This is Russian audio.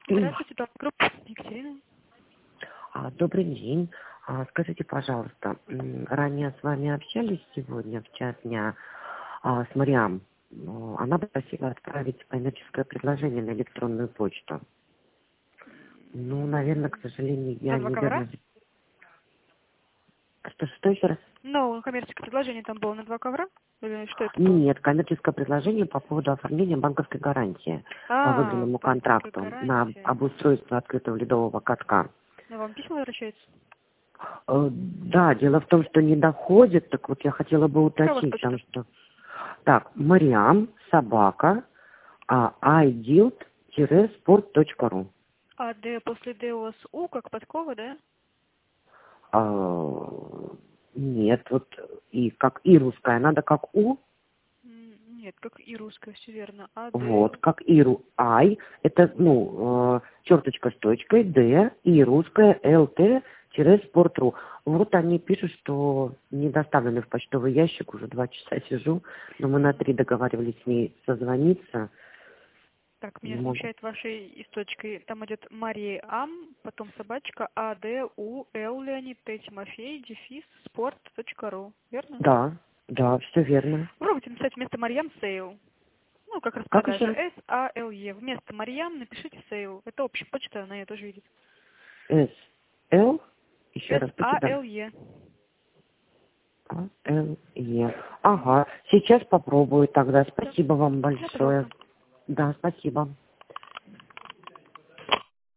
Здравствуйте, группа Екатерина. Добрый день. Скажите, пожалуйста, ранее с вами общались сегодня в час дня с Мариам. Она попросила отправить коммерческое предложение на электронную почту. Ну, наверное, к сожалению, я На 2 не ковра? вернусь. Что еще раз? Ну, коммерческое предложение там было на 2 ковра? Или что это было? Нет, коммерческое предложение по поводу оформления банковской гарантии по выигранному банковская контракту на гарантия. обустройство открытого ледового катка. Ну, вам письма возвращаются? Да, дело в том, что не доходит, так вот я хотела бы Какая у вас уточнить, почта? потому что... Так, Мариам, собака, idilt-sport.ru. А Д после Д у вас У, как подкова, да? Нет, вот и как и русская, надо как У, Нет, как и русская, все верно. А Д. вот, как Иру, Ай, это, черточка с точкой, Д, и русская, lt-sport.ru. Вот они пишут, что не доставлены в почтовый ящик, уже 2 часа сижу, но мы на 3 договаривались с ней созвониться. Так, Не меня могу. смущает вашей источкой. Там идет Мария Ам, потом собачка А, Д, У, Л, Леонид, Т, Тимофей, дефис, спорт.ру. Верно? Да, все верно. Попробуйте написать вместо Марьям Сейл. Ну, как Как распродажа. еще? S-A-L-E. Вместо Марьям напишите Сейл. Это общая почта, она ее тоже видит. Л, еще раз, почитаю. S-A-L-E. Л-Е. Ага, сейчас попробую тогда. Спасибо вам Да, большое. пожалуйста. Да, спасибо.